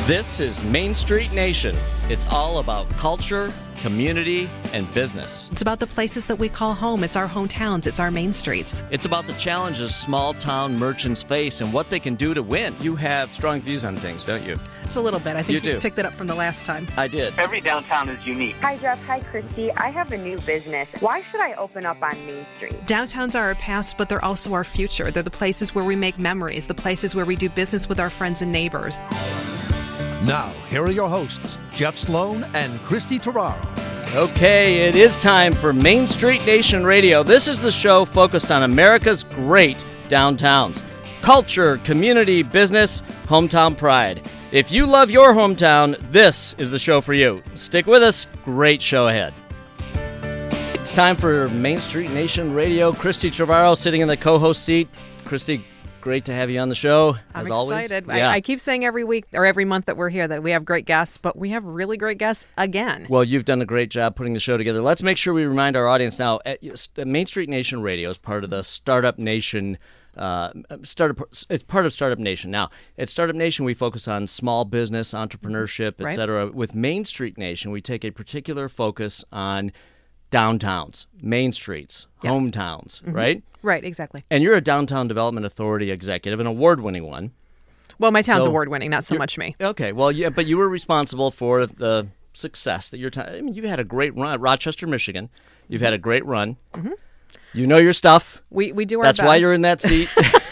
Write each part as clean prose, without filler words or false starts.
This is Main Street Nation. It's all about culture, community, and business. It's about the places that we call home. It's our hometowns. It's our main streets. It's about the challenges small-town merchants face and what they can do to win. You have strong views on things, don't you? It's a little bit. I think you you picked it up from the last time. I did. Every downtown is unique. Hi, Jeff. Hi, Christy. I have a new business. Why should I open up on Main Street? Downtowns are our past, but they're also our future. They're the places where we make memories, the places where we do business with our friends and neighbors. Now, here are your hosts, Jeff Sloan and Christy Terraro. Okay, it is time for Main Street Nation Radio. This is the show focused on America's great downtowns. Culture, community, business, hometown pride. If you love your hometown, this is the show for you. Stick with us. Great show ahead. It's time for Main Street Nation Radio. Christy Terraro sitting in the co-host seat. Christy, great to have you on the show, as always. I'm excited. Yeah. I keep saying every week or every month that we're here that we have great guests, but we have really great guests again. Well, you've done a great job putting the show together. Let's make sure we remind our audience now, Main Street Nation Radio is part of the Startup Nation. It's part of Startup Nation. Now, at Startup Nation, we focus on small business, entrepreneurship, et cetera. With Main Street Nation, we take a particular focus on downtowns, main streets, Yes. hometowns, right? Right, exactly. And you're a Downtown Development Authority executive, an award-winning one. Well, my town's So, award-winning, not so much me. Okay, well, yeah, but you were responsible for the success that your town. I mean, you've had a great run at Rochester, Michigan. You've had a great run. Mm-hmm. You know your stuff. We do our best. That's why you're in that seat.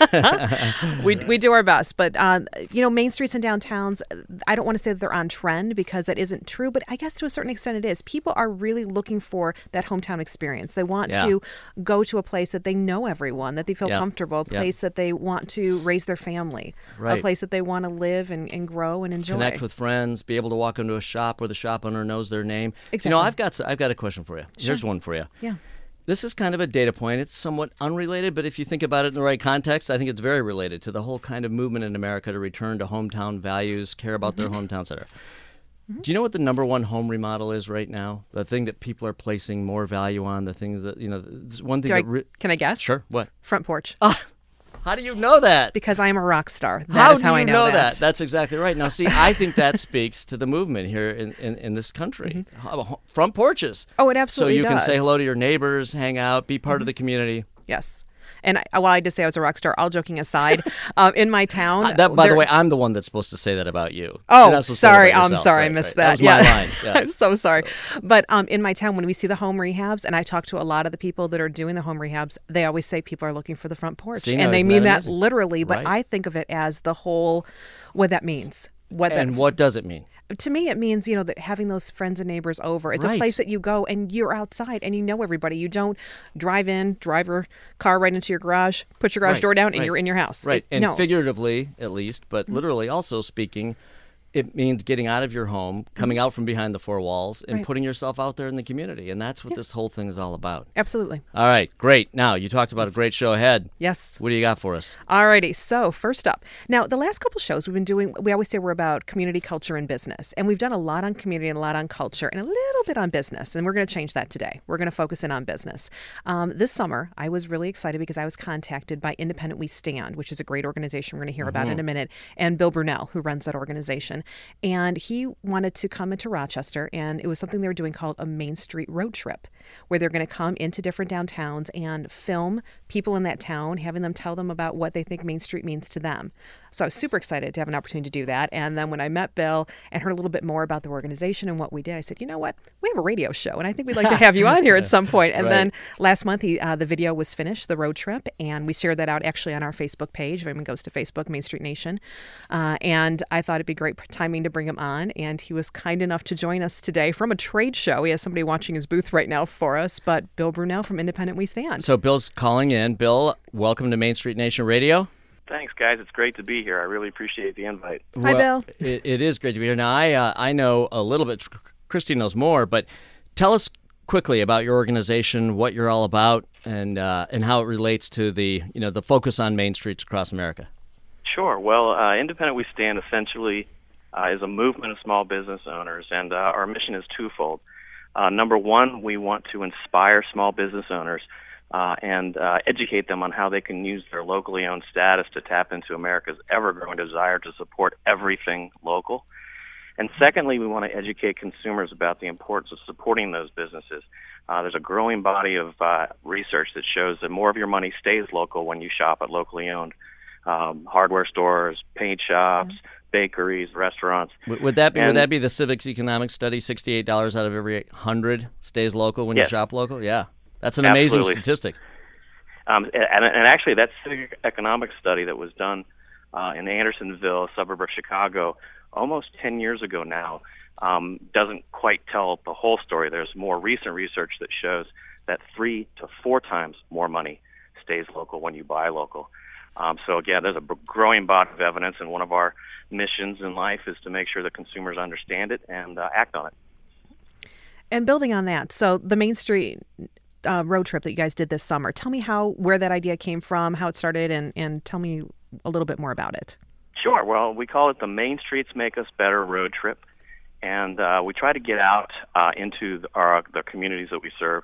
We do our best, but main streets and downtowns, I don't want to say that they're on trend because that isn't true, but I guess to a certain extent it is. People are really looking for that hometown experience. They want to go to a place that they know everyone, that they feel comfortable, a place that they want to raise their family, a place that they want to live and grow and enjoy. Connect with friends, be able to walk into a shop where the shop owner knows their name. Exactly. You know, I've got a question for you. Sure. Here's one for you. Yeah. This is kind of a data point. It's somewhat unrelated, but if you think about it in the right context, I think it's very related to the whole kind of movement in America to return to hometown values, care about their hometowns, et cetera. Mm-hmm. Do you know what the number one home remodel is right now? The thing that people are placing more value on, the things that, one thing Can I guess? Sure, what? Front porch. How do you know that? Because I am a rock star. That is how I know that. That? That's exactly right. Now, see, I think that speaks to the movement here in this country. Mm-hmm. Front porches. Oh, it absolutely does. So you can say hello to your neighbors, hang out, be part of the community. Yes. And while I did say I was a rock star, all joking aside, in my town... by the way, I'm the one that's supposed to say that about you. Oh, sorry. I'm sorry. I missed that. That was my line. Yeah. I'm so sorry. But in my town, when we see the home rehabs, and I talk to a lot of the people that are doing the home rehabs, they always say people are looking for the front porch. See, and they mean that amazing? literally, but Right. I think of it as the whole, what that means. What does it mean? To me, it means, that having those friends and neighbors over. It's a place that you go and you're outside and you know everybody. You don't drive your car right into your garage, put your garage door down, and you're in your house. Right. Figuratively, at least, but literally also speaking, it means getting out of your home, coming out from behind the four walls, and putting yourself out there in the community. And that's what this whole thing is all about. Absolutely. All right, great. Now, you talked about a great show ahead. Yes. What do you got for us? All righty. So first up, now the last couple shows we've been doing, we always say we're about community, culture, and business. And we've done a lot on community and a lot on culture and a little bit on business. And we're going to change that today. We're going to focus in on business. This summer, I was really excited because I was contacted by Independent We Stand, which is a great organization we're going to hear about in a minute, and Bill Brunel, who runs that organization. And he wanted to come into Rochester, and it was something they were doing called a Main Street road trip, where they're going to come into different downtowns and film people in that town, having them tell them about what they think Main Street means to them. So I was super excited to have an opportunity to do that. And then when I met Bill and heard a little bit more about the organization and what we did, I said, you know what? We have a radio show, and I think we'd like to have you on here at some point. And then last month, the video was finished, the road trip, and we shared that out actually on our Facebook page. If anyone goes to Facebook, Main Street Nation. And I thought it'd be great timing to bring him on. And he was kind enough to join us today from a trade show. He has somebody watching his booth right now for us, but Bill Brunel from Independent We Stand. So Bill's calling in. Bill, welcome to Main Street Nation Radio. Thanks, guys. It's great to be here. I really appreciate the invite. Hi, Bill. It is great to be here. Now, I know a little bit. Christy knows more, but tell us quickly about your organization, what you're all about, and how it relates to the focus on main streets across America. Sure. Well, Independent We Stand essentially is a movement of small business owners, and our mission is twofold. Number one, we want to inspire small business owners and educate them on how they can use their locally owned status to tap into America's ever-growing desire to support everything local. And secondly, we want to educate consumers about the importance of supporting those businesses. There's a growing body of research that shows that more of your money stays local when you shop at locally owned hardware stores, paint shops, bakeries, restaurants. Would that be the Civics Economics study? $68 out of every 100 stays local when you shop local? Yeah. That's an amazing statistic. And actually, that Civic Economics study that was done in Andersonville, a suburb of Chicago, almost 10 years ago now, doesn't quite tell the whole story. There's more recent research that shows that 3 to 4 times more money stays local when you buy local. So again, there's a growing body of evidence, and one of our missions in life is to make sure that consumers understand it and act on it. And building on that, so the Main Street road trip that you guys did this summer, tell me where that idea came from, how it started, and tell me a little bit more about it. Sure. Well, we call it the Main Streets Make Us Better road trip, and we try to get out into the communities that we serve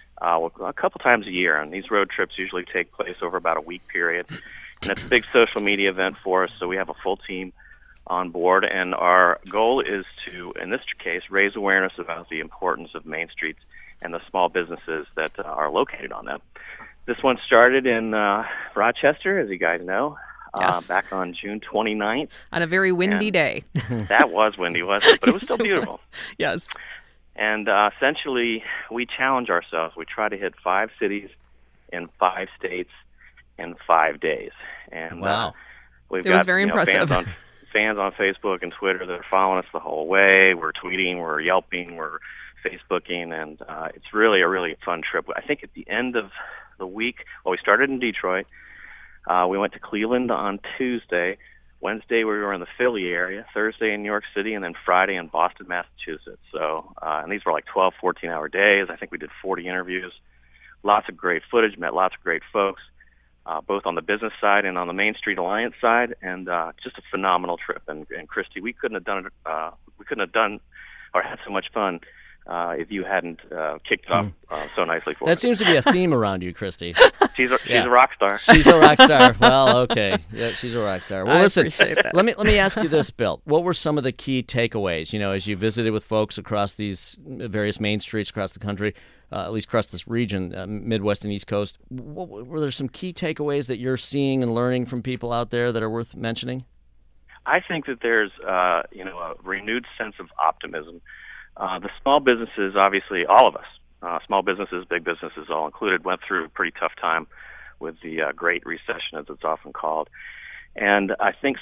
a couple times a year, and these road trips usually take place over about a week period. And it's a big social media event for us, so we have a full team on board, and our goal is to, in this case, raise awareness about the importance of Main Streets and the small businesses that are located on them. This one started in Rochester, as you guys know, back on June 29th. On a very windy day. That was windy, wasn't it? But it was still beautiful. Yes. And essentially, we challenge ourselves. We try to hit 5 cities in 5 states in 5 days. And wow. We've it was very impressive. Fans on Facebook and Twitter that are following us the whole way. We're tweeting, we're Yelping, we're Facebooking, and it's really a really fun trip. I think at the end of the week, we started in Detroit. We went to Cleveland on Tuesday. Wednesday, we were in the Philly area. Thursday in New York City, and then Friday in Boston, Massachusetts. So, and these were like 12, 14-hour days. I think we did 40 interviews. Lots of great footage, met lots of great folks, both on the business side and on the Main Street Alliance side, and just a phenomenal trip. And Christy, we couldn't have done it. We couldn't have done or had so much fun if you hadn't kicked it off so nicely for us. That seems to be a theme around you, Christy. She's a rock star. She's a rock star. Well, okay. Yeah, she's a rock star. Well, listen, appreciate that. let me ask you this, Bill. What were some of the key takeaways, as you visited with folks across these various main streets across the country, at least across this region, Midwest and East Coast? Were there some key takeaways that you're seeing and learning from people out there that are worth mentioning? I think that there's a renewed sense of optimism. The small businesses, obviously, all of us, small businesses, big businesses, all included, went through a pretty tough time with the Great Recession, as it's often called. And I think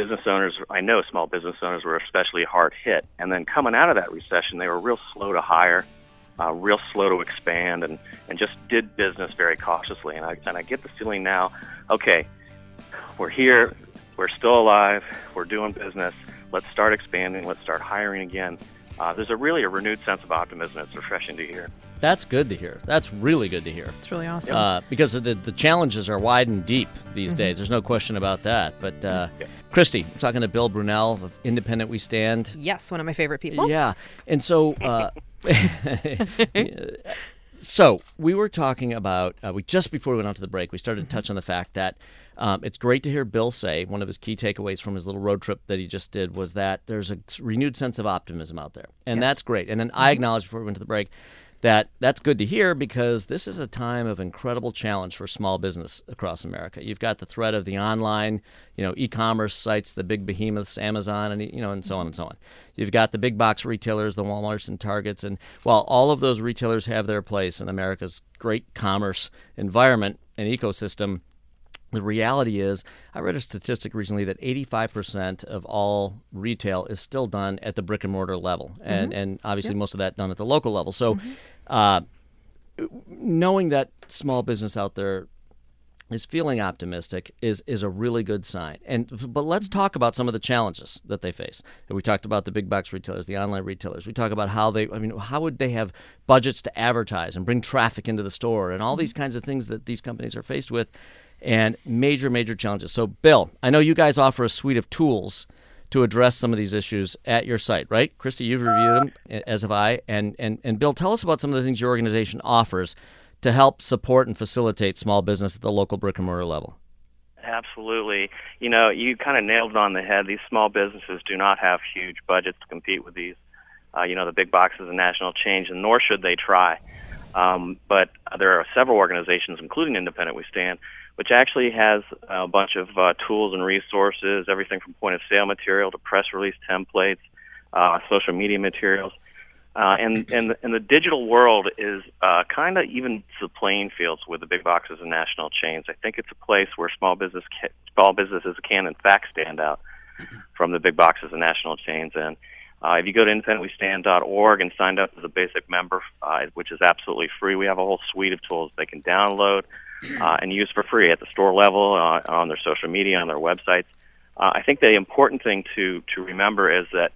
I know small business owners were especially hard hit. And then coming out of that recession, they were real slow to hire, real slow to expand, and just did business very cautiously. And I get the feeling now, okay, we're here, we're still alive, we're doing business, let's start expanding, let's start hiring again. There's really a renewed sense of optimism. It's refreshing to hear. That's good to hear. That's really good to hear. It's really awesome. Because the challenges are wide and deep these days. There's no question about that. But Christy, we're talking to Bill Brunel of Independent We Stand. Yes, one of my favorite people. Yeah. And so so we were talking about, just before we went out to the break, we started to touch on the fact that it's great to hear Bill say one of his key takeaways from his little road trip that he just did was that there's a renewed sense of optimism out there. And that's great. And then I acknowledged before we went to the break that that's good to hear because this is a time of incredible challenge for small business across America. You've got the threat of the online, e-commerce sites, the big behemoths, Amazon, and so on and so on. You've got the big box retailers, the Walmarts and Targets, and while all of those retailers have their place in America's great commerce environment and ecosystem, the reality is, I read a statistic recently that 85% of all retail is still done at the brick and mortar level, and obviously most of that done at the local level. So knowing that small business out there is feeling optimistic is a really good sign. But let's talk about some of the challenges that they face. We talked about the big box retailers, the online retailers. We talk about how would they have budgets to advertise and bring traffic into the store and all these kinds of things that these companies are faced with. And major, major challenges. So, Bill, I know you guys offer a suite of tools to address some of these issues at your site, right? Christy, you've reviewed them, as have I. And Bill, tell us about some of the things your organization offers to help support and facilitate small business at the local brick and mortar level. Absolutely. You know, you kind of nailed it on the head. These small businesses do not have huge budgets to compete with these, the big boxes and national chains, and nor should they try. But there are several organizations, including Independent We Stand, which actually has a bunch of tools and resources, everything from point-of-sale material to press release templates, social media materials. And the digital world is kind of evens the playing fields with the big boxes and national chains. I think it's a place where small businesses can in fact stand out from the big boxes and national chains. And if you go to independentwestand.org and sign up as a basic member, which is absolutely free, we have a whole suite of tools they can download and use for free at the store level, on their social media, on their websites. I think the important thing to remember is that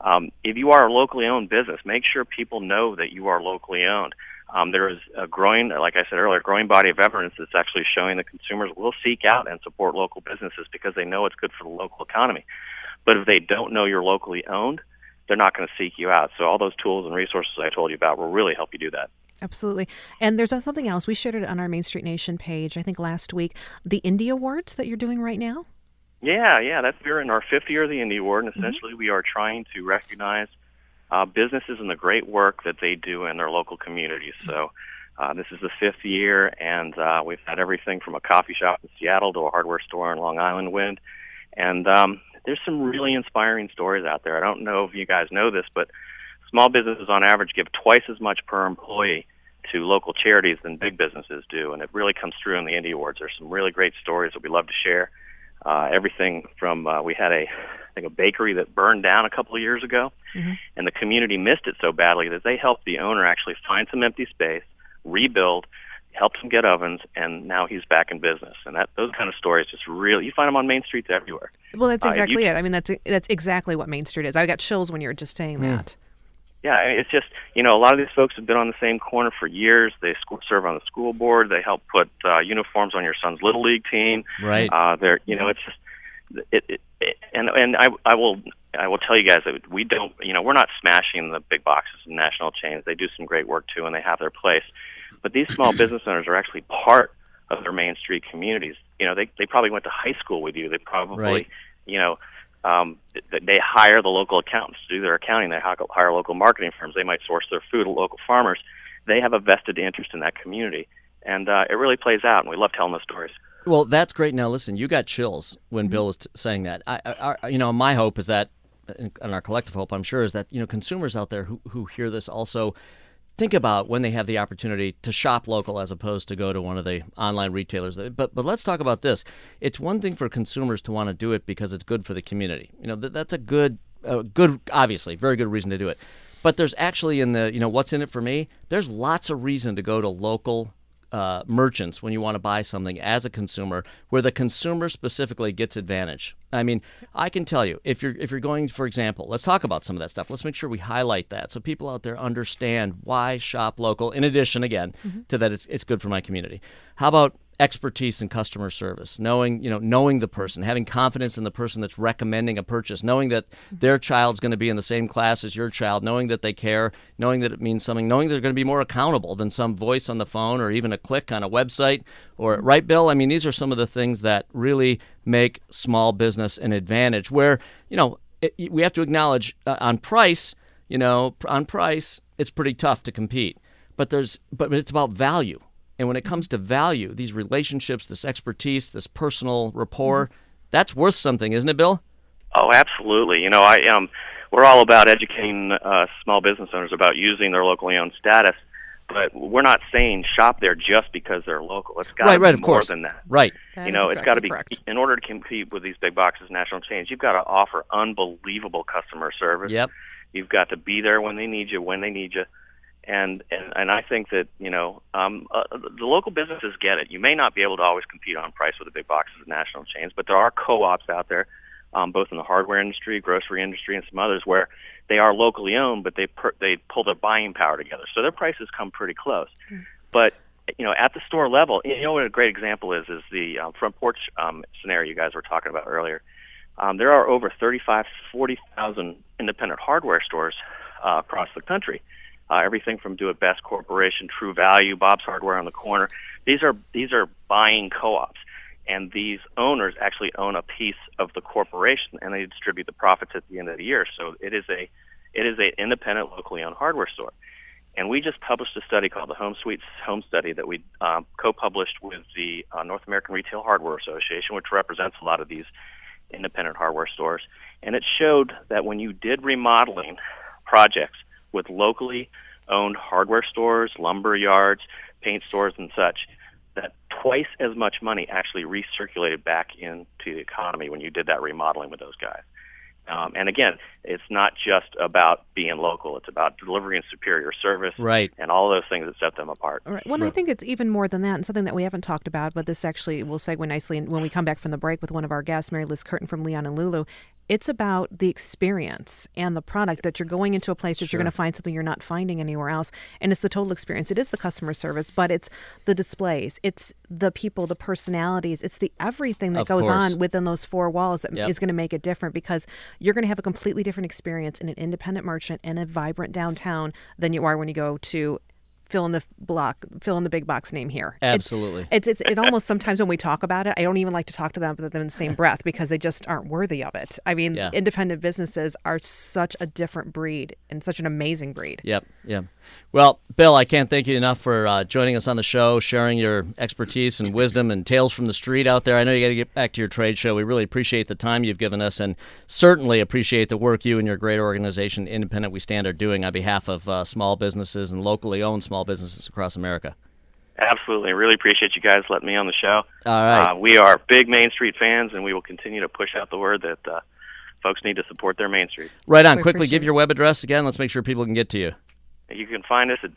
if you are a locally owned business, make sure people know that you are locally owned. There is a growing, like I said earlier, growing body of evidence that's actually showing that consumers will seek out and support local businesses because they know it's good for the local economy. But if they don't know you're locally owned, they're not going to seek you out. So all those tools and resources I told you about will really help you do that. Absolutely. And there's something else. We shared it on our Main Street Nation page, I think last week, the Indie Awards that you're doing right now. Yeah, we're in our 5th year of the Indie Award, and essentially we are trying to recognize businesses and the great work that they do in their local communities. So this is the 5th year, and we've had everything from a coffee shop in Seattle to a hardware store in Long Island Wind. And there's some really inspiring stories out there. I don't know if you guys know this, but small businesses on average give twice as much per employee to local charities than big businesses do, and it really comes through in the Indie Awards. There's some really great stories that we love to share. Everything from we had a bakery that burned down a couple of years ago, and the community missed it so badly that they helped the owner actually find some empty space, rebuild, helped him get ovens, and now he's back in business. And those kind of stories just really, you find them on Main Streets everywhere. Well, that's exactly it. I mean, that's exactly what Main Street is. I got chills when you were just saying that. Yeah, I mean, it's just, a lot of these folks have been on the same corner for years. They serve on the school board. They help put uniforms on your son's Little League team. Right. It's just, and I will tell you guys that we don't, we're not smashing the big boxes and national chains. They do some great work too, and they have their place. But these small business owners are actually part of their Main Street communities. They probably went to high school with you. They probably, they hire the local accountants to do their accounting. They hire local marketing firms. They might source their food at local farmers. They have a vested interest in that community, and it really plays out, and we love telling those stories. Well, that's great. Now, listen, you got chills when Bill was saying that. My hope is that, and our collective hope, I'm sure, is that consumers out there who hear this also think about when they have the opportunity to shop local as opposed to go to one of the online retailers. But let's talk about this. It's one thing for consumers to want to do it because it's good for the community. That's a good, obviously, very good reason to do it. But there's actually in the, what's in it for me, there's lots of reason to go to local merchants when you want to buy something as a consumer, where the consumer specifically gets advantage. I mean, I can tell you, if you're going, for example, let's talk about some of that stuff. Let's make sure we highlight that so people out there understand why shop local, in addition, again, to that it's good for my community. How about expertise in customer service, knowing the person, having confidence in the person that's recommending a purchase, knowing that their child's going to be in the same class as your child, knowing that they care, knowing that it means something, knowing they're going to be more accountable than some voice on the phone or even a click on a website. Or right, Bill? I mean, these are some of the things that really make small business an advantage. Where we have to acknowledge on price, it's pretty tough to compete. But it's about value. And when it comes to value, these relationships, this expertise, this personal rapport, that's worth something, isn't it, Bill? Oh, absolutely. We're all about educating small business owners about using their locally owned status, but we're not saying shop there just because they're local. It's got to be more than that. Right. It's got to be, in order to compete with these big boxes, national chains, you've got to offer unbelievable customer service. Yep. You've got to be there when they need you, And I think that, the local businesses get it. You may not be able to always compete on price with the big boxes and national chains, but there are co-ops out there, both in the hardware industry, grocery industry, and some others, where they are locally owned, but they pull their buying power together. So their prices come pretty close. But, at the store level, what a great example is the front porch scenario you guys were talking about earlier. There are over 40,000 independent hardware stores across the country. Everything from Do It Best Corporation, True Value, Bob's Hardware on the corner. These are buying co-ops, and these owners actually own a piece of the corporation, and they distribute the profits at the end of the year. So it is an independent, locally owned hardware store. And we just published a study called the Home Sweets Home Study that we co-published with the North American Retail Hardware Association, which represents a lot of these independent hardware stores. And it showed that when you did remodeling projects with locally owned hardware stores, lumber yards, paint stores, and such, that twice as much money actually recirculated back into the economy when you did that remodeling with those guys. And again, it's not just about being local. It's about delivering superior service, right, and all those things that set them apart. All right. Well, I think it's even more than that, and something that we haven't talked about, but this actually will segue nicely when we come back from the break with one of our guests, Mary Liz Curtin from Leon and Lulu. It's about the experience and the product, that you're going into a place that you're going to find something you're not finding anywhere else. And it's the total experience. It is the customer service, but it's the displays. It's the people, the personalities. It's the everything that goes on within those four walls that is going to make it different, because you're going to have a completely different experience in an independent merchant in a vibrant downtown than you are when you go to fill in the big box name here. Absolutely. It almost sometimes when we talk about it, I don't even like to talk to them in the same breath, because they just aren't worthy of it. I mean, independent businesses are such a different breed and such an amazing breed. Yep. Well, Bill, I can't thank you enough for joining us on the show, sharing your expertise and wisdom and tales from the street out there. I know you got to get back to your trade show. We really appreciate the time you've given us, and certainly appreciate the work you and your great organization, Independent We Stand, are doing on behalf of small businesses and locally owned small businesses across America. Absolutely. I really appreciate you guys letting me on the show. All right. We are big Main Street fans, and we will continue to push out the word that folks need to support their Main Street. Right on. Quickly, give your web address again. Let's make sure people can get to you. You can find us at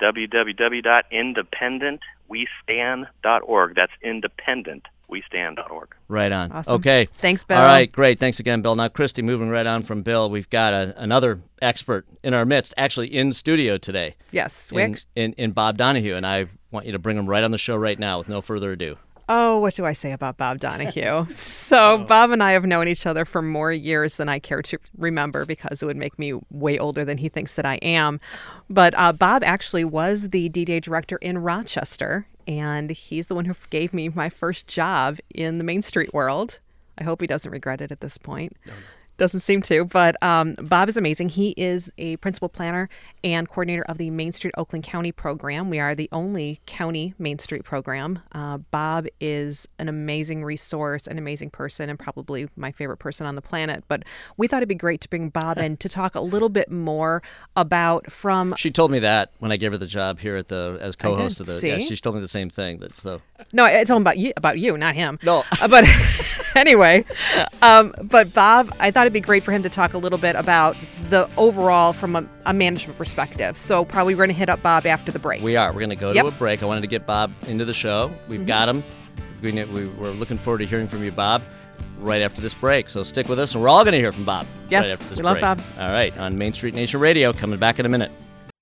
www.independentwestand.org. That's independentwestand.org. Right on. Awesome. Okay. Thanks, Bill. All right, great. Thanks again, Bill. Now, Christy, moving right on from Bill, we've got another expert in our midst, actually in studio today. Yes. In Bob Donahue, and I want you to bring him right on the show right now with no further ado. Oh, what do I say about Bob Donahue? So Bob and I have known each other for more years than I care to remember, because it would make me way older than he thinks that I am. But Bob actually was the DDA director in Rochester, and he's the one who gave me my first job in the Main Street world. I hope he doesn't regret it at this point. No. Doesn't seem to, but Bob is amazing. He is a principal planner and coordinator of the Main Street Oakland County program. We are the only county Main Street program. Bob is an amazing resource, an amazing person, and probably my favorite person on the planet. But we thought it'd be great to bring Bob in to talk a little bit more about She told me that when I gave her the job here as co-host of the. Yeah, she told me the same thing. No, I told him about you, not him. No, but anyway, but Bob, I thought it'd be great for him to talk a little bit about the overall from a management perspective. So probably we're going to hit up Bob after the break. We are. We're going to go to a break. I wanted to get Bob into the show. We've got him. We're looking forward to hearing from you, Bob, right after this break. So stick with us, and we're all going to hear from Bob. Yes, right after this we love break. Bob. All right, on Main Street Nation Radio, coming back in a minute.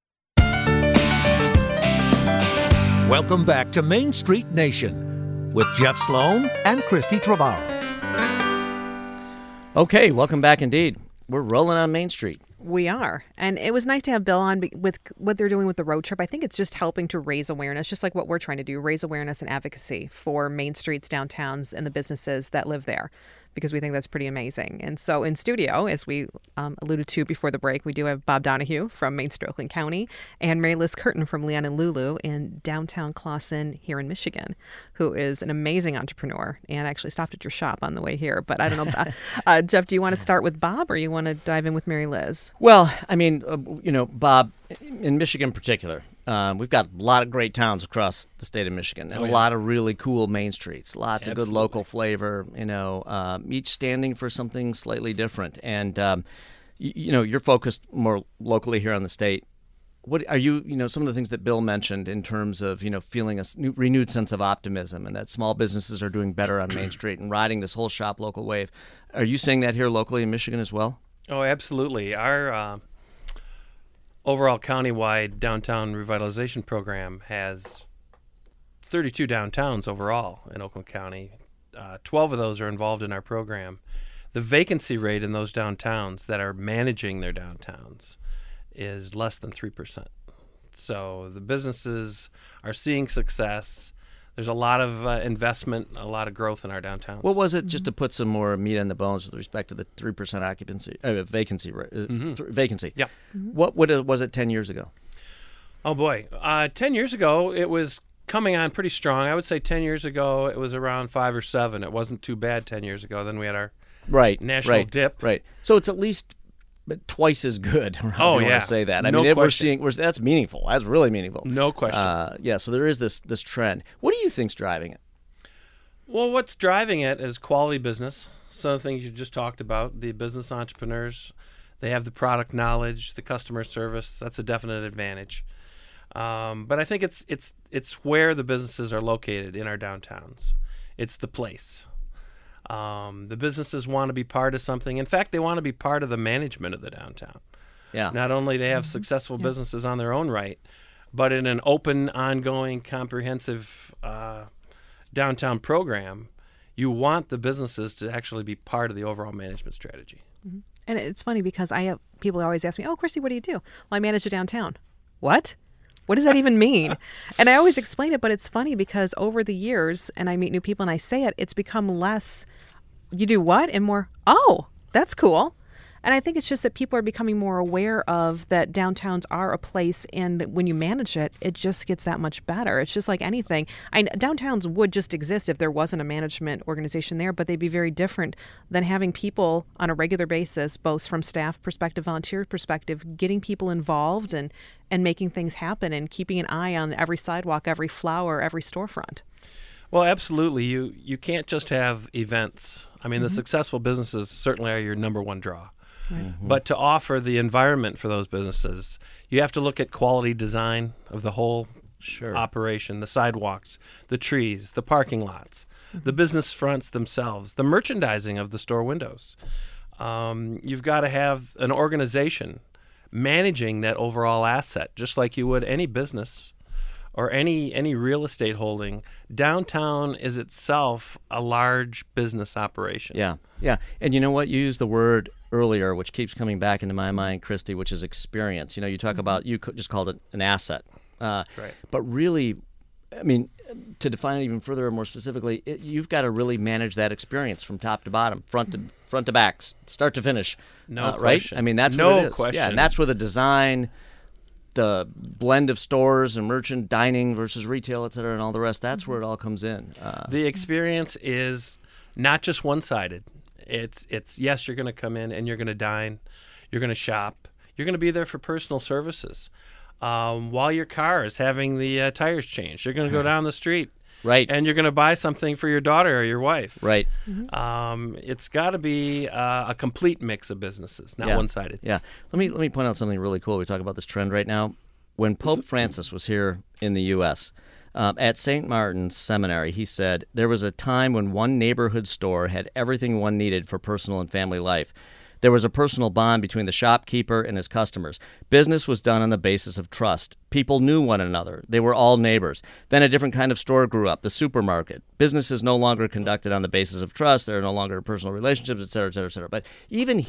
Welcome back to Main Street Nation with Jeff Sloan and Christy Travaro. Okay, welcome back indeed. We're rolling on Main Street. We are. And it was nice to have Bill on with what they're doing with the road trip. I think it's just helping to raise awareness, just like what we're trying to do, raise awareness and advocacy for Main Streets, downtowns, and the businesses that live there, because we think that's pretty amazing. And so in studio, as we alluded to before the break, we do have Bob Donahue from Main Street Oakland County and Mary Liz Curtin from Leon and Lulu in downtown Clawson here in Michigan, who is an amazing entrepreneur and actually stopped at your shop on the way here. But I don't know, Jeff, do you want to start with Bob, or you want to dive in with Mary Liz? Well, I mean, Bob, in Michigan in particular, we've got a lot of great towns across the state of Michigan, and a lot of really cool main streets, lots of good local flavor, each standing for something slightly different. And, you're focused more locally here on the state. What are you, some of the things that Bill mentioned in terms of, feeling a renewed sense of optimism and that small businesses are doing better on Main Street and riding this whole shop local wave. Are you seeing that here locally in Michigan as well? Oh, absolutely. Our overall countywide downtown revitalization program has 32 downtowns overall in Oakland County. 12 of those are involved in our program. The vacancy rate in those downtowns that are managing their downtowns is less than 3%. So the businesses are seeing success. There's a lot of investment, a lot of growth in our downtowns. What was it, just to put some more meat on the bones with respect to the 3% occupancy vacancy? Vacancy. Yeah. What was it 10 years ago? Oh, boy. 10 years ago, it was coming on pretty strong. I would say 10 years ago, it was around 5 or 7. It wasn't too bad 10 years ago. Then we had our national dip. Right. So it's at least twice as good. Oh, yeah. yeah. To say that. I No mean, question. That's meaningful. That's really meaningful. No question. Yeah. So there is this trend. What do you think's driving it? Well, what's driving it is quality business. Some of the things you just talked about, the business entrepreneurs, they have the product knowledge, the customer service. That's a definite advantage. But I think it's where the businesses are located in our downtowns. It's the place. The businesses want to be part of something. In fact, they want to be part of the management of the downtown. Yeah. Not only they have successful businesses on their own right, but in an open, ongoing, comprehensive downtown program, you want the businesses to actually be part of the overall management strategy. Mm-hmm. And it's funny because people always ask me, "Oh, Christy, what do you do?" Well, I manage a downtown. What? What does that even mean? And I always explain it, but it's funny because over the years, and I meet new people and I say it, it's become less, you do what? And more, oh, that's cool. And I think it's just that people are becoming more aware of that downtowns are a place, and that when you manage it, it just gets that much better. It's just like anything. Downtowns would just exist if there wasn't a management organization there, but they'd be very different than having people on a regular basis, both from staff perspective, volunteer perspective, getting people involved and making things happen and keeping an eye on every sidewalk, every flower, every storefront. Well, absolutely. You can't just have events. I mean, the successful businesses certainly are your number one draw. Right. But to offer the environment for those businesses, you have to look at quality design of the whole operation, the sidewalks, the trees, the parking lots, the business fronts themselves, the merchandising of the store windows. You've got to have an organization managing that overall asset, just like you would any business or any real estate holding. Downtown is itself a large business operation. Yeah. And you know what? You used the word earlier, which keeps coming back into my mind, Christy, which is experience. You know, you talk about, you just called it an asset. Right. But really, I mean, to define it even further or more specifically, you've got to really manage that experience from top to bottom, front to back, start to finish. No right? question. I mean, that's no what it is. question. Yeah, and that's where the design, the blend of stores and merchant dining versus retail, et cetera, and all the rest, that's where it all comes in. The experience is not just one-sided. It's yes, you're going to come in and you're going to dine, you're going to shop, you're going to be there for personal services. While your car is having the tires changed, you're going to go down the street. Right. And you're going to buy something for your daughter or your wife. Right. It's got to be a complete mix of businesses, not one-sided. Yeah. Let me point out something really cool. We talk about this trend right now. When Pope Francis was here in the U.S., at St. Martin's Seminary, he said, there was a time when one neighborhood store had everything one needed for personal and family life. There was a personal bond between the shopkeeper and his customers. Business was done on the basis of trust. People knew one another. They were all neighbors. Then a different kind of store grew up, the supermarket. Business is no longer conducted on the basis of trust. There are no longer personal relationships, et cetera, et cetera, et cetera. But even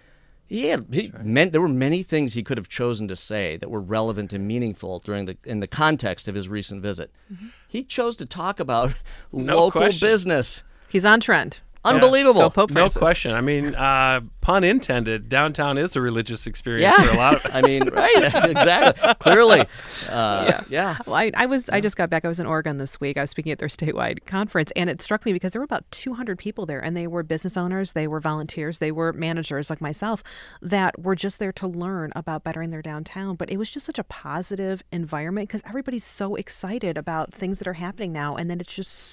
there were many things he could have chosen to say that were relevant and meaningful in the context of his recent visit. He chose to talk about local business. He's on trend. Unbelievable. Go Pope Francis. No question. I mean, pun intended, downtown is a religious experience for a lot of us. I mean, right, exactly. Clearly. Yeah. Well, I just got back. I was in Oregon this week. I was speaking at their statewide conference, and it struck me because there were about 200 people there, and they were business owners, they were volunteers, they were managers like myself that were just there to learn about bettering their downtown. But it was just such a positive environment because everybody's so excited about things that are happening now, and then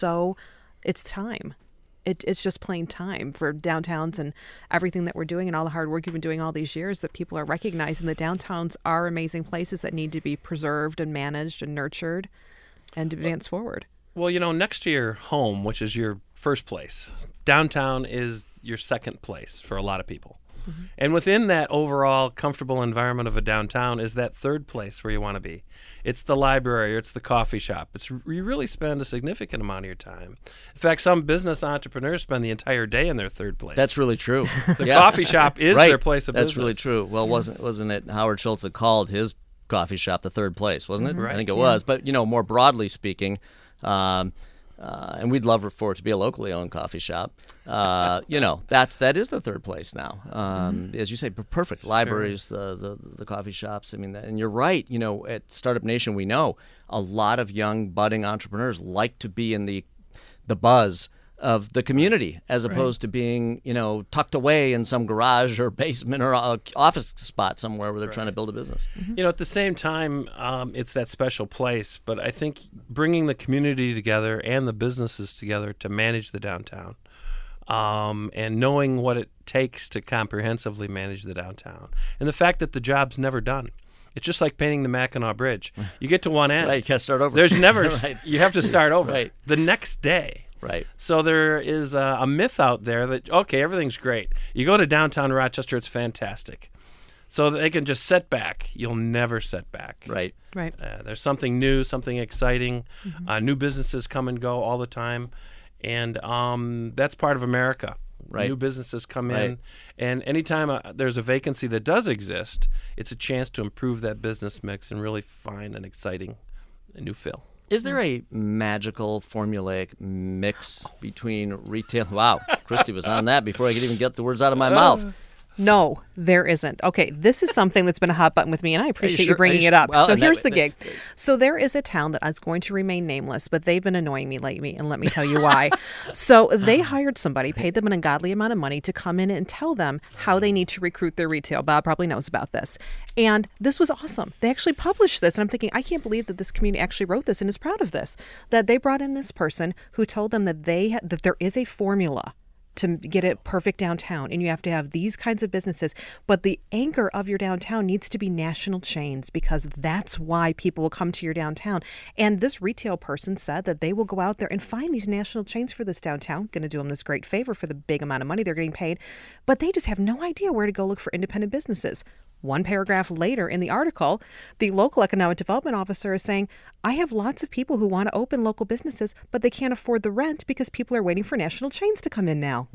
it's time. It's just plain time for downtowns and everything that we're doing and all the hard work you've been doing all these years, that people are recognizing that downtowns are amazing places that need to be preserved and managed and nurtured and advance forward. Well, next to your home, which is your first place, downtown is your second place for a lot of people. Mm-hmm. And within that overall comfortable environment of a downtown is that third place where you want to be. It's the library or it's the coffee shop. You really spend a significant amount of your time. In fact, some business entrepreneurs spend the entire day in their third place. That's really true. The coffee shop is their place of business. That's really true. Well, wasn't it Howard Schultz that called his coffee shop the third place, wasn't it? Right. I think it was. But, more broadly speaking, And we'd love for it to be a locally owned coffee shop. That is the third place now. As you say, perfect. Libraries, the coffee shops. I mean, and you're right. At Startup Nation, we know a lot of young budding entrepreneurs like to be in the buzz of the community as opposed to being, tucked away in some garage or basement or office spot somewhere where they're trying to build a business. At the same time, it's that special place. But I think bringing the community together and the businesses together to manage the downtown and knowing what it takes to comprehensively manage the downtown and the fact that the job's never done. It's just like painting the Mackinac Bridge. You get to one end. Right, you can't start over. There's never, you have to start over Right. the next day. Right. So there is a myth out there that, okay, everything's great. You go to downtown Rochester, it's fantastic. So they can just set back. You'll never set back. Right. Right. There's something new, something exciting. New businesses come and go all the time. And that's part of America. Right. New businesses come Right. in. And anytime there's a vacancy that does exist, it's a chance to improve that business mix and really find an exciting new fill. Is there a magical formulaic mix between retail? Wow, Christy was on that before I could even get the words out of my mouth. No, there isn't. Okay, this is something that's been a hot button with me, and I appreciate you sure? bringing Are you it up. sure? Well, So and here's that- the gig. So there is a town that is going to remain nameless, but they've been annoying me lately, and let me tell you why. So they hired somebody, paid them an ungodly amount of money to come in and tell them how they need to recruit their retail. Bob probably knows about this. And this was awesome. They actually published this, and I'm thinking, I can't believe that this community actually wrote this and is proud of this, that they brought in this person who told them that that there is a formula to get it perfect downtown, and you have to have these kinds of businesses, but the anchor of your downtown needs to be national chains, because that's why people will come to your downtown. And this retail person said that they will go out there and find these national chains for this downtown, going to do them this great favor for the big amount of money they're getting paid, but they just have no idea where to go look for independent businesses. One paragraph later in the article, the local economic development officer is saying, I have lots of people who want to open local businesses, but they can't afford the rent because people are waiting for national chains to come in now.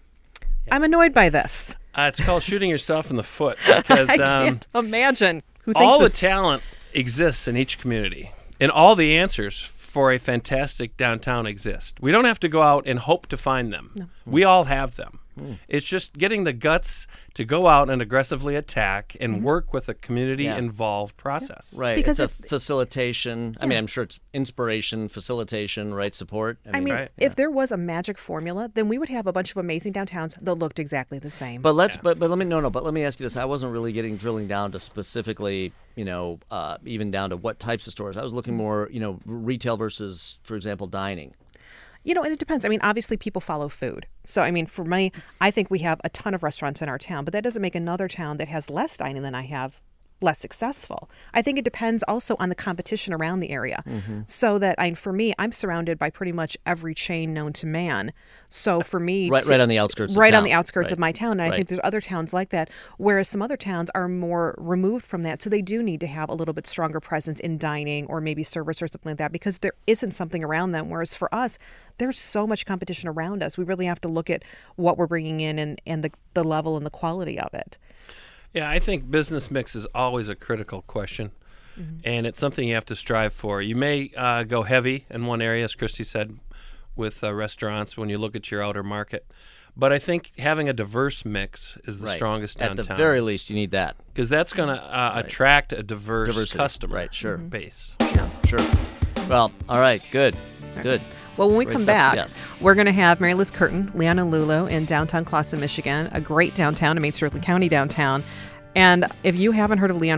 I'm annoyed by this. It's called shooting yourself in the foot. Because I can't imagine who thinks all the this. talent exists in each community, and all the answers for a fantastic downtown exist. We don't have to go out and hope to find them. No. We all have them. It's just getting the guts to go out and aggressively attack and work with a community-involved process. Right. Because it's a facilitation. I mean, I'm sure it's inspiration, facilitation, right? Support. I mean, Right. if there was a magic formula, then we would have a bunch of amazing downtowns that looked exactly the same. But let me ask you this. I wasn't really drilling down to specifically, even down to what types of stores. I was looking more, retail versus, for example, dining. And it depends. I mean, obviously people follow food. So, I mean, for me, I think we have a ton of restaurants in our town, but that doesn't make another town that has less dining than I have less successful. I think it depends also on the competition around the area. So that, for me, I'm surrounded by pretty much every chain known to man. So for me... Right on the outskirts of Right town. on the outskirts of Right. my town. And I Right. think there's other towns like that, whereas some other towns are more removed from that. So they do need to have a little bit stronger presence in dining or maybe service or something like that, because there isn't something around them. Whereas for us, there's so much competition around us. We really have to look at what we're bringing in and the level and the quality of it. Yeah, I think business mix is always a critical question, and it's something you have to strive for. You may go heavy in one area, as Christy said, with restaurants when you look at your outer market. But I think having a diverse mix is the Right. strongest downtown. At the very least, you need that. Because that's going to attract a diverse Diversity. customer Right, sure. base. Sure. Well, all right. Good. Good. Well, when we Great come stuff. back, Yes. we're going to have Mary Liz Curtin, Leon and Lulu in downtown Clawson, Michigan, a great downtown, a Main Strickland County downtown. And if you haven't heard of Leon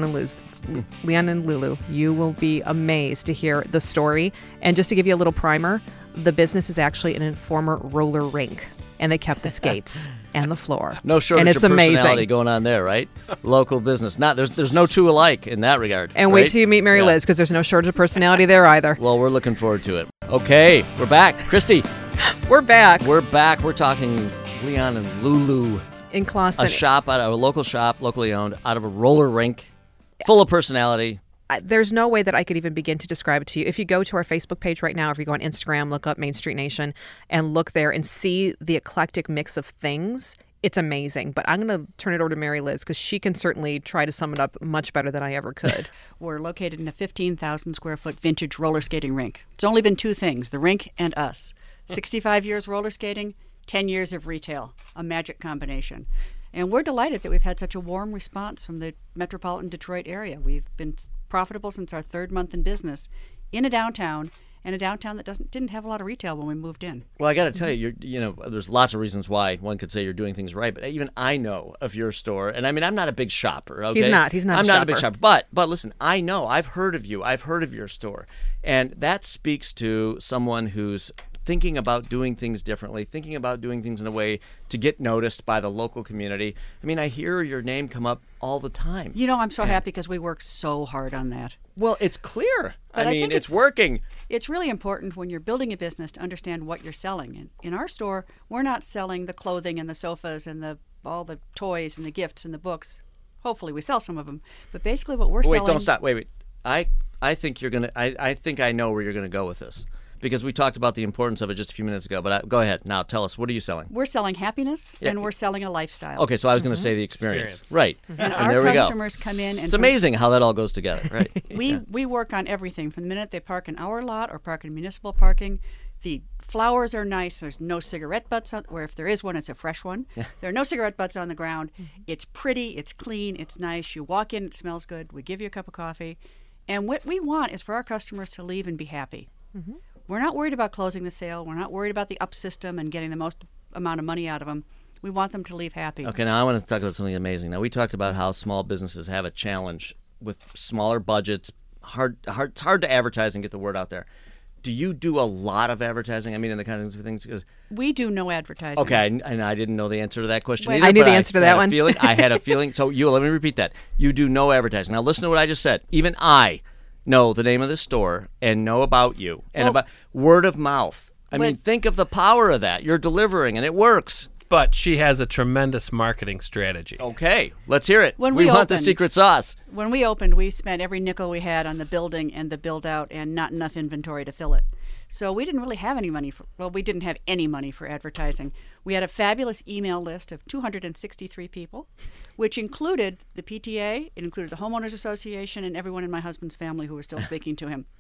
and Lulu, you will be amazed to hear the story. And just to give you a little primer, the business is actually in a former roller rink, and they kept the skates and the floor. No shortage and it's of personality amazing. going on there, right? Local business. There's no two alike in that regard. And right? wait till you meet Mary Liz, because there's no shortage of personality there either. Well, we're looking forward to it. Okay, we're back. Christy, We're back we're back. We're talking Leon and Lulu. in Clawson. A shop out of a local shop, locally owned, out of a roller rink, full of personality. There's no way that I could even begin to describe it to you. If you go to our Facebook page right now, if you go on Instagram, look up Main Street Nation and look there and see the eclectic mix of things, It's amazing. But I'm going to turn it over to Mary Liz because she can certainly try to sum it up much better than I ever could. We're located in a 15,000 square foot vintage roller skating rink. It's only been two things, the rink and us. 65 years roller skating, 10 years of retail, a magic combination. And we're delighted that we've had such a warm response from the metropolitan Detroit area. We've been profitable since our third month in business in a downtown, and a downtown that didn't have a lot of retail when we moved in. Well, I got to tell you, there's lots of reasons why one could say you're doing things right, but even I know of your store, and I mean, I'm not a big shopper. Okay? He's not. I'm not a big shopper, but listen, I know. I've heard of you. I've heard of your store, and that speaks to someone who's thinking about doing things differently, thinking about doing things in a way to get noticed by the local community. I mean, I hear your name come up all the time. I'm so happy because we work so hard on that. Well, it's clear. But I mean, it's working. It's really important when you're building a business to understand what you're selling. And in our store, we're not selling the clothing and the sofas and all the toys and the gifts and the books. Hopefully we sell some of them. But basically what we're selling... Wait, don't stop. Wait. I think you're going to... I think I know where you're going to go with this. Because we talked about the importance of it just a few minutes ago. But go ahead. Now, tell us, what are you selling? We're selling happiness, and we're selling a lifestyle. Okay, so I was going to say the experience. Right. And our customers come in and... It's amazing how that all goes together, right? We work on everything from the minute they park in our lot or park in municipal parking. The flowers are nice. There's no cigarette butts on, where if there is one, it's a fresh one. Yeah. There are no cigarette butts on the ground. It's pretty, it's clean, it's nice. You walk in, it smells good. We give you a cup of coffee. And what we want is for our customers to leave and be happy. Mm-hmm. We're not worried about closing the sale. We're not worried about the up system and getting the most amount of money out of them. We want them to leave happy. Okay, now I want to talk about something amazing. Now, we talked about how small businesses have a challenge with smaller budgets. It's hard to advertise and get the word out there. Do you do a lot of advertising? I mean, in the kinds of things? Cause, we do no advertising. Okay, and I didn't know the answer to that question either. I knew the answer to that one. I had a feeling. So let me repeat that. You do no advertising. Now, listen to what I just said. Even I know the name of the store and know about you and about word of mouth. I mean, think of the power of that. You're delivering and it works. But she has a tremendous marketing strategy. Okay, let's hear it. We want the secret sauce. When we opened, we spent every nickel we had on the building and the build out and not enough inventory to fill it. So we didn't really have any money we didn't have any money for advertising. We had a fabulous email list of 263 people, which included the PTA, it included the Homeowners Association, and everyone in my husband's family who was still speaking to him.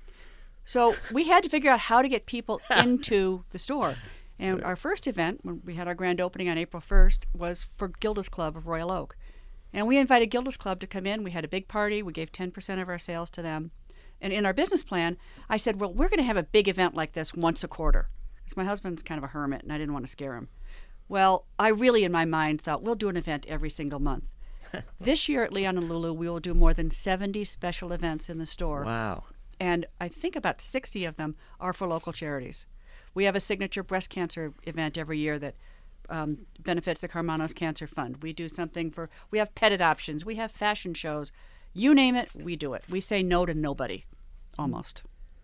So we had to figure out how to get people into the store. And our first event, when we had our grand opening on April 1st, was for Gilda's Club of Royal Oak. And we invited Gilda's Club to come in. We had a big party. We gave 10% of our sales to them. And in our business plan, I said, well, we're going to have a big event like this once a quarter. Because my husband's kind of a hermit, and I didn't want to scare him. Well, I really, in my mind, thought we'll do an event every single month. This year at Leon and Lulu, we will do more than 70 special events in the store. Wow. And I think about 60 of them are for local charities. We have a signature breast cancer event every year that benefits the Carmanos Cancer Fund. We do something we have pet adoptions. We have fashion shows. You name it, we do it. We say no to nobody, almost.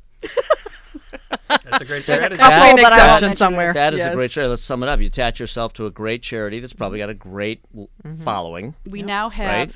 That's a great strategy. That's an exception somewhere. That is a great strategy. Let's sum it up. You attach yourself to a great charity that's probably got a great following. We now have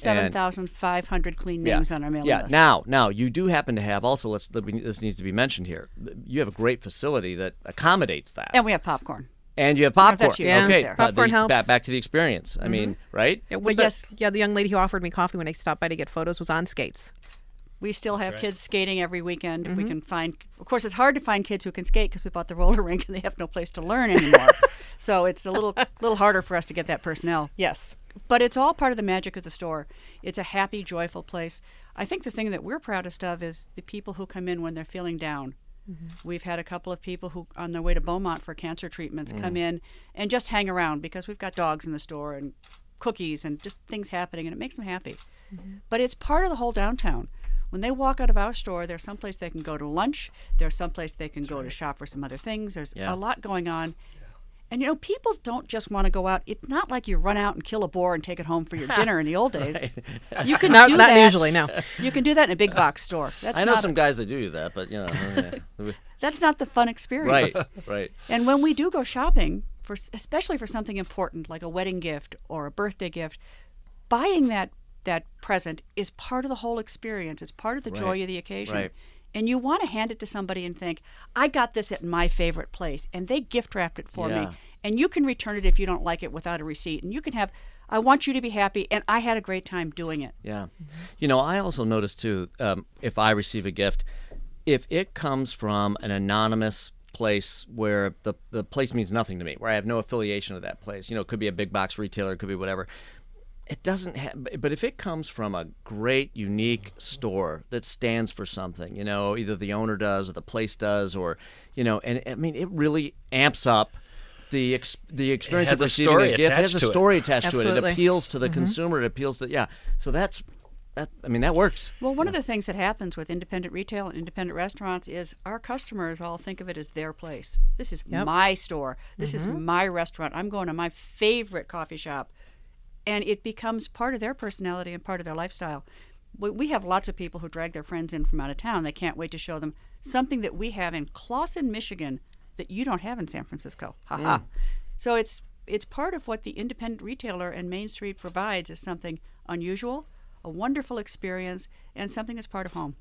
27,500 clean names on our mailing list. Now, you do happen to have also, this needs to be mentioned here, you have a great facility that accommodates that. And we have popcorn. And you have popcorn. That's huge. Okay, popcorn helps. Back to the experience. I mean, right? The young lady who offered me coffee when I stopped by to get photos was on skates. We still have kids skating every weekend. If we can find, of course, it's hard to find kids who can skate because we bought the roller rink and they have no place to learn anymore. So it's a little harder for us to get that personnel. Yes. But it's all part of the magic of the store. It's a happy, joyful place. I think the thing that we're proudest of is the people who come in when they're feeling down. Mm-hmm. We've had a couple of people who, on their way to Beaumont for cancer treatments, come in and just hang around because we've got dogs in the store and cookies and just things happening, and it makes them happy. Mm-hmm. But it's part of the whole downtown. When they walk out of our store, there's someplace they can go to lunch. There's someplace they can go to shop for some other things. There's a lot going on. Yeah. And, people don't just want to go out. It's not like you run out and kill a boar and take it home for your dinner in the old days. Right. You can do that. Not usually, no. You can do that in a big box store. I know some guys that do that, but, That's not the fun experience. Right. And when we do go shopping, especially for something important like a wedding gift or a birthday gift, buying that present is part of the whole experience. It's part of the joy of the occasion. Right. And you want to hand it to somebody and think, I got this at my favorite place, and they gift wrapped it for me. And you can return it if you don't like it without a receipt. And you can have, I want you to be happy, and I had a great time doing it. Yeah. You know, I also notice, too, if I receive a gift, if it comes from an anonymous place where the place means nothing to me, where I have no affiliation with that place, you know, it could be a big box retailer, it could be whatever. It doesn't have, but if it comes from a great, unique store that stands for something, you know, either the owner does or the place does, or, you know, and I mean, it really amps up the experience of receiving a gift. It has a story attached to it. It appeals to the consumer. It appeals to, so that works. Well, one of the things that happens with independent retail and independent restaurants is our customers all think of it as their place. This is my store. This is my restaurant. I'm going to my favorite coffee shop. And it becomes part of their personality and part of their lifestyle. We have lots of people who drag their friends in from out of town. They can't wait to show them something that we have in Clawson, Michigan that you don't have in San Francisco. Ha-ha. So it's part of what the independent retailer and Main Street provides is something unusual, a wonderful experience, and something that's part of home.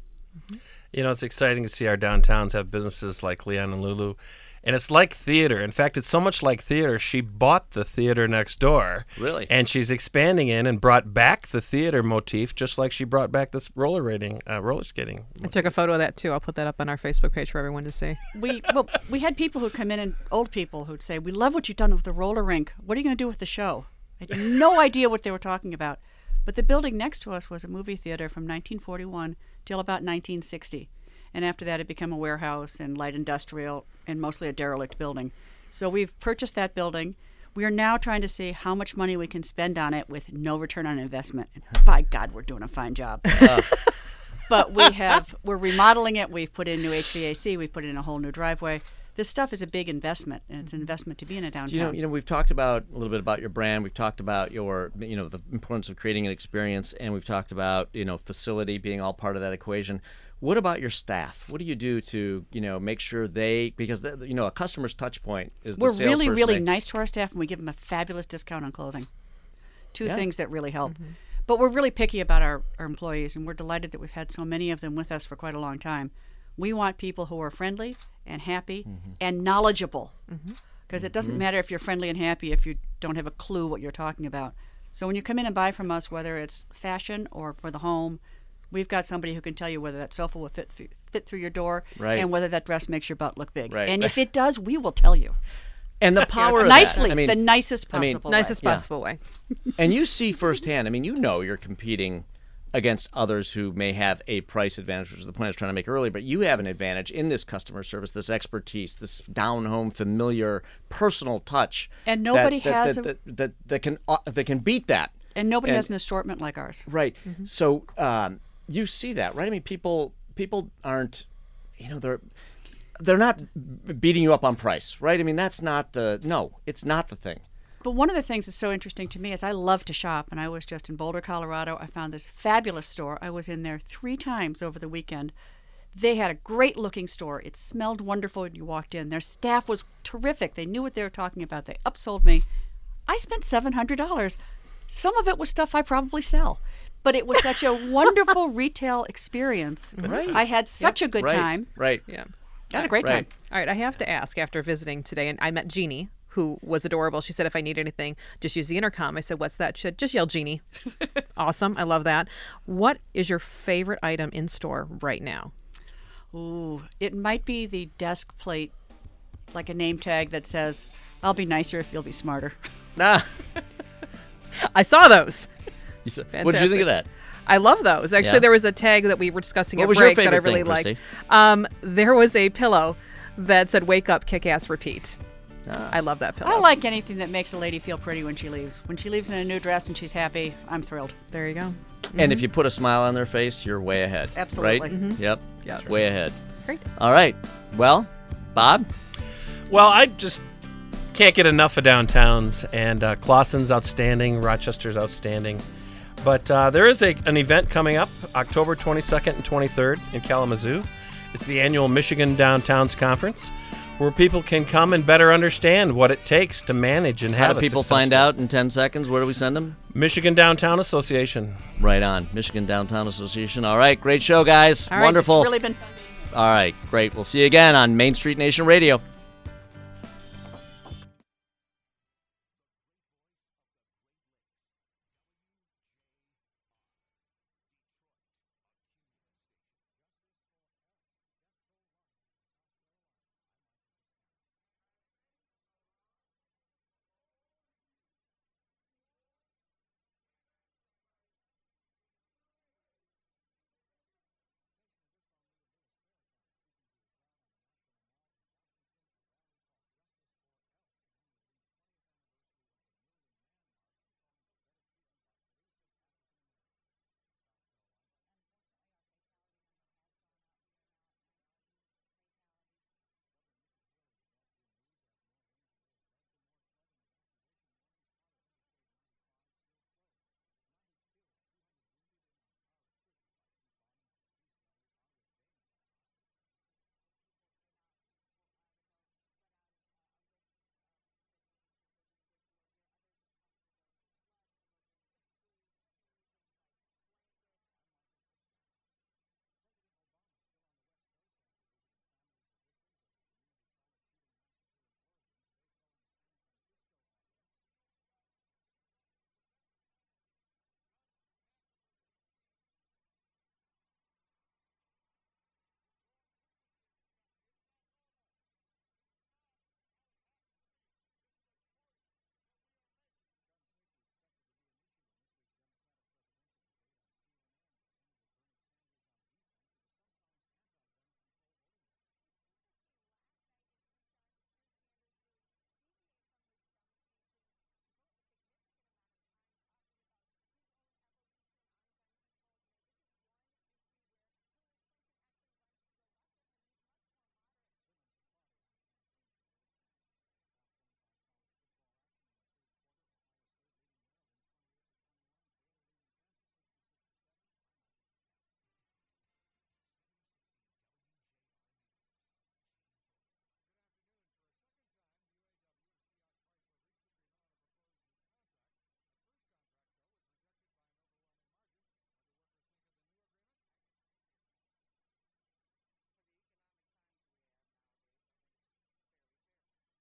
You know, it's exciting to see our downtowns have businesses like Leon and Lulu. And it's like theater. In fact, it's so much like theater, she bought the theater next door. Really? And she's expanding in and brought back the theater motif, just like she brought back this roller skating. I took a photo of that, too. I'll put that up on our Facebook page for everyone to see. We had people who come in, and old people who'd say, we love what you've done with the roller rink. What are you going to do with the show? I had no idea what they were talking about. But the building next to us was a movie theater from 1941 till about 1960. And after that, it became a warehouse and light industrial and mostly a derelict building. So we've purchased that building. We are now trying to see how much money we can spend on it with no return on investment. And by God, we're doing a fine job. But we're remodeling it. We've put in new HVAC. We've put in a whole new driveway. This stuff is a big investment, and it's an investment to be in a downtown. You know, we've talked about a little bit about your brand. We've talked about your, the importance of creating an experience, and we've talked about, facility being all part of that equation. What about your staff? What do you do to, make sure because a customer's touch point is the We're salesperson. really, really nice to our staff, and we give them a fabulous discount on clothing. Two things that really help. But we're really picky about our employees, and we're delighted that we've had so many of them with us for quite a long time. We want people who are friendly and happy and knowledgeable, because it doesn't matter if you're friendly and happy if you don't have a clue what you're talking about. So when you come in and buy from us, whether it's fashion or for the home, we've got somebody who can tell you whether that sofa will fit through your door and whether that dress makes your butt look big. Right. And if it does, we will tell you. And the power of nicely, that. the nicest possible way. Nicest possible way. And you see firsthand, you're competing against others who may have a price advantage, which is the point I was trying to make earlier, but you have an advantage in this customer service, this expertise, this down-home, familiar, personal touch. And nobody that can beat that. And nobody has an assortment like ours. Right. So you see that, right? I mean, people aren't, they're not beating you up on price, right? I mean, it's not the thing. But one of the things that's so interesting to me is I love to shop, and I was just in Boulder, Colorado. I found this fabulous store. I was in there 3 times over the weekend. They had a great-looking store. It smelled wonderful when you walked in. Their staff was terrific. They knew what they were talking about. They upsold me. I spent $700. Some of it was stuff I probably sell. But it was such a wonderful retail experience. Right. I had such a good time. Right. Yeah. Got a great time. All right, I have to ask, after visiting today, and I met Jeannie, who was adorable. She said, if I need anything, just use the intercom. I said, what's that? She said, just yell Jeannie. Awesome. I love that. What is your favorite item in store right now? Ooh, it might be the desk plate, like a name tag that says, I'll be nicer if you'll be smarter. I saw those. What did you think of that? I love those. Actually, there was a tag that we were discussing at break that I really liked. There was a pillow that said, wake up, kick ass, repeat. I love that pillow. I like anything that makes a lady feel pretty when she leaves. When she leaves in a new dress and she's happy, I'm thrilled. There you go. And if you put a smile on their face, you're way ahead. Absolutely. Right? Yep. Yep. Way ahead. Great. All right. Well, Bob? Well, I just can't get enough of downtowns, and Clawson's outstanding, Rochester's outstanding. But there is an event coming up October 22nd and 23rd in Kalamazoo. It's the annual Michigan Downtowns Conference. where people can come and better understand what it takes to manage and How have do a people find out in 10 seconds? Where do we send them? Michigan Downtown Association. Right on. Michigan Downtown Association. All right. Great show, guys. All right, Wonderful. It's really been fun. All right. Great. We'll see you again on Main Street Nation Radio.